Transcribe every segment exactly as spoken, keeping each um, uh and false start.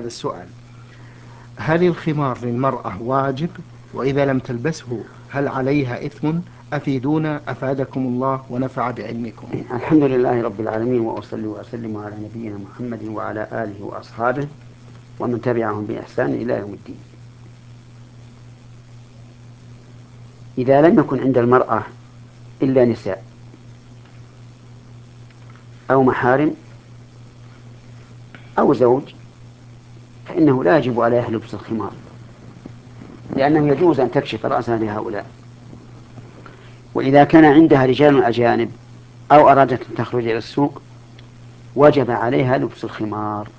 هذا السؤال: هل الخمار للمرأة واجب؟ وإذا لم تلبسه هل عليها إثم؟ أفيدونا أفادكم الله ونفع بعلمكم. الحمد لله رب العالمين، وأصلي وأسلم على نبينا محمد وعلى آله وأصحابه ومن تبعهم بإحسان إلى يوم الدين. إذا لم يكن عند المرأة إلا نساء أو محارم أو زوج فإنه لا يجب عليها لبس الخمار، لأنه يجوز أن تكشف رأسها لهؤلاء. وإذا كان عندها رجال أجانب أو أرادت أن تخرج إلى السوق وجب عليها لبس الخمار.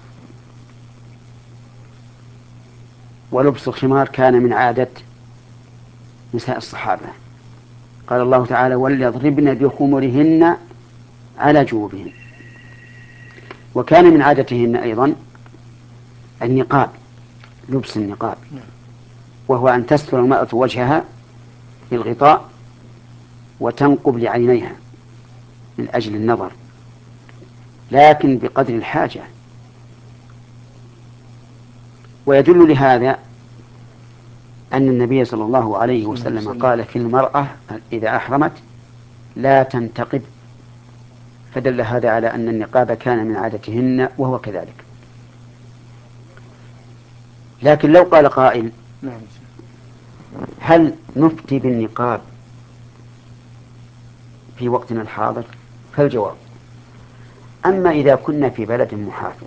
ولبس الخمار كان من عادة نساء الصحابة، قال الله تعالى: وليضربن بخمرهن على جيوبهن. وكان من عادتهن أيضا النقاب، لبس النقاب، وهو أن تستر المرأة وجهها للغطاء وتنقب لعينيها من أجل النظر، لكن بقدر الحاجة. ويدل لهذا أن النبي صلى الله عليه وسلم قال في المرأة إذا أحرمت لا تنتقب، فدل هذا على أن النقاب كان من عادتهن وهو كذلك. لكن لو قال قائل: هل نفتي بالنقاب في وقتنا الحاضر؟ فالجواب: أما إذا كنا في بلد محافظ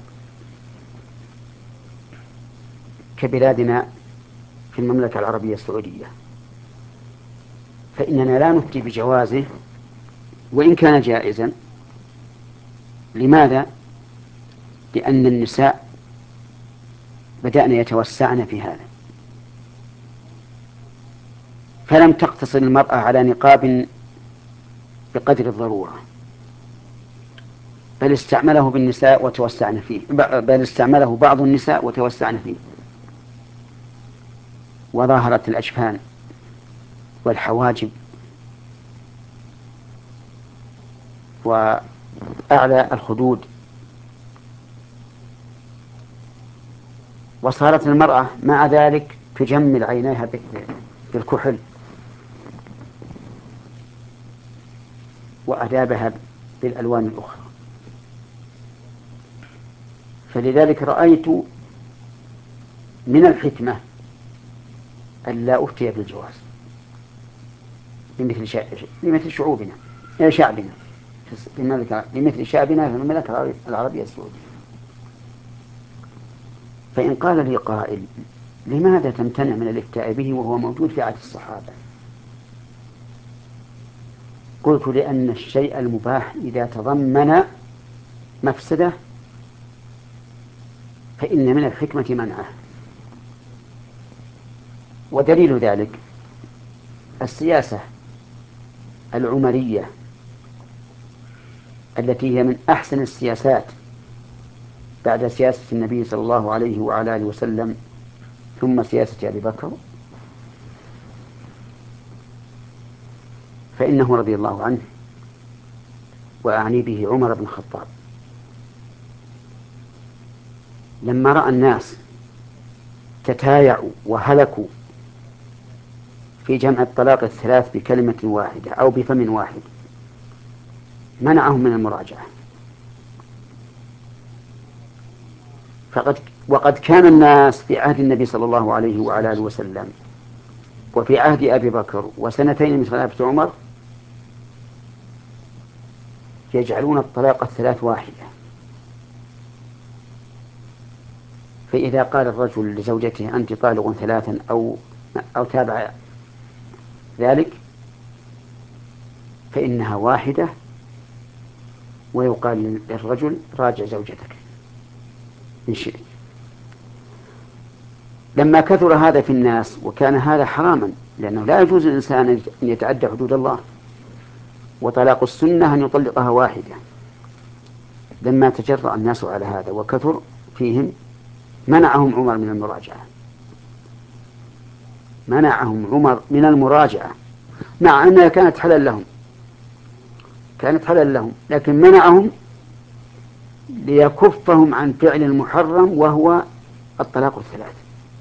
كبلادنا في المملكة العربية السعودية فإننا لا نفتي بجوازه وإن كان جائزا. لماذا؟ لأن النساء بدأن يتوسعن في هذا، فلم تقتصر المرأة على نقاب بقدر الضرورة، بل استعمله بالنساء وتوسعن فيه، بل استعمله بعض النساء وتوسعن فيه، وظاهرت الأجفان والحواجب وأعلى الخدود، وصارت المرأة مع ذلك تجمل عينيها بالكحل وأدابها بالألوان الأخرى. فلذلك رأيت من الحكمة ألا أفتي بالجواز لمثل لمثل شعوبنا شعبنا لمثل شعبنا في المملكة العربية السعودية. فإن قال لي قائل: لماذا تمتنع من الافتاء به وهو موجود في عهد الصحابة؟ قلت: لأن الشيء المباح إذا تضمن مفسدة فإن من الحكمة منعه. ودليل ذلك السياسة العمرية التي هي من أحسن السياسات بعد سياسة النبي صلى الله عليه وعلى آله وسلم ثم سياسة أبي بكر، فإنه رضي الله عنه وأعني به عمر بن الخطاب لما رأى الناس تتايعوا وهلكوا في جمع الطلاق الثلاث بكلمة واحدة أو بفم واحد منعهم من المراجعة. فقد وقد كان الناس في عهد النبي صلى الله عليه وعلى آله وسلم وفي عهد أبي بكر وسنتين من خلافة عمر يجعلون الطلاق الثلاث واحدة. فإذا قال الرجل لزوجته: أنت طالق ثلاثا أو أو تابع ذلك، فإنها واحدة، ويقال للرجل: راجع زوجتك إن شئت. لما كثر هذا في الناس وكان هذا حراما، لأنه لا يجوز للإنسان أن يتعدى حدود الله، وطلاق السنة أن يطلقها واحدة. لما تجرأ الناس على هذا وكثر فيهم منعهم عمر من المراجعة منعهم عمر من المراجعة مع أنها كانت حلال لهم كانت حلال لهم لكن منعهم ليكفهم عن فعل المحرم وهو الطلاق الثلاث.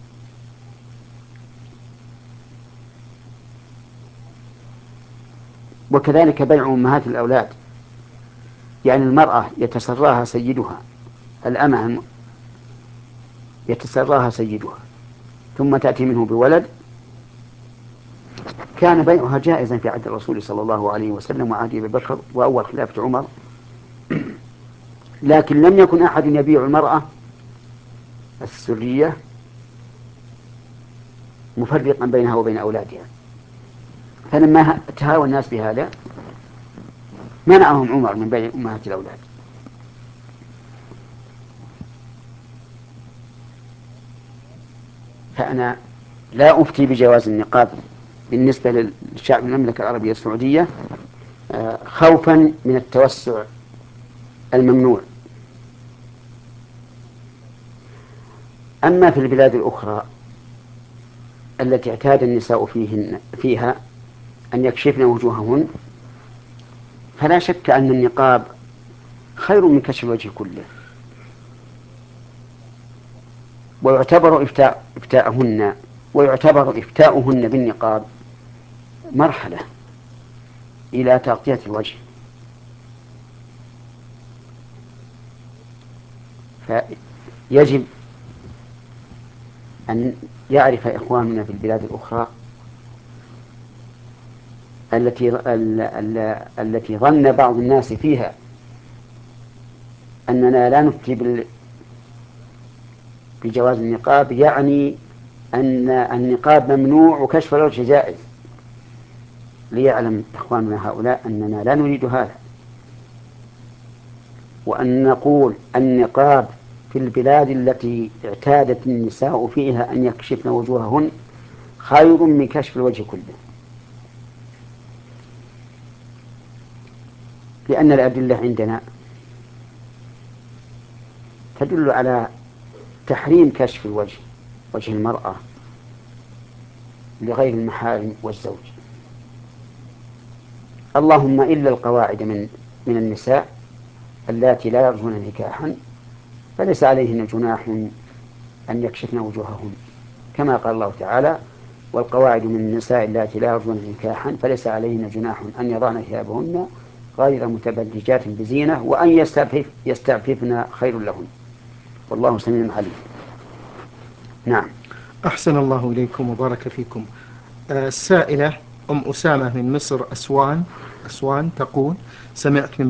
وكذلك بيع أمهات الأولاد، يعني المرأة يتسراها سيدها، الأمة يتسراها سيدها ثم تأتي منه بولد، كان بيعها جائزا في عهد الرسول صلى الله عليه وسلم وعهد أبي بكر وأول خلافة عمر، لكن لم يكن أحد يبيع المرأة السرية مفرقا بينها وبين أولادها. فلما تهاوى الناس بهذا منعهم عمر من بيع أمهات الأولاد. فأنا لا أفتي بجواز النقاب بالنسبة للشعب المملكة العربية السعودية خوفا من التوسع الممنوع. أما في البلاد الأخرى التي اعتاد النساء فيهن فيها أن يكشفن وجوههن، فلا شك أن النقاب خير من كشف الوجه كله، ويعتبر إفتاء إفتاءهن ويعتبر إفتاؤهن بالنقاب مرحلة إلى تغطية الوجه. فيجب أن يعرف إخواننا في البلاد الأخرى التي التي ظن بعض الناس فيها أننا لا نفتي بجواز النقاب، يعني أن النقاب ممنوع وكشف الوجه جائز، ليعلم إخواننا هؤلاء أننا لا نريد هذا، وأن نقول النقاب في البلاد التي اعتادت النساء فيها أن يكشفن وجوههن خير من كشف الوجه كله، لأن الأدلة عندنا تدل على تحريم كشف الوجه، وجه المرأة لغير المحارم والزوج، اللهم إلا القواعد من من النساء اللاتي لا يرجون نكاحا فليس عليهن جناح أن يكشفن وجوههن، كما قال الله تعالى: والقواعد من النساء اللاتي لا يرجون نكاحا فليس عليهن جناح أن يضعن ثيابهن غير متبرجات بزينة وأن يستعفف يستعففن خير لهن، والله سميع عليم. نعم. أحسن الله إليكم وبارك فيكم. السائلة أم أسامة من مصر أسوان أسوان تقول: سمعت من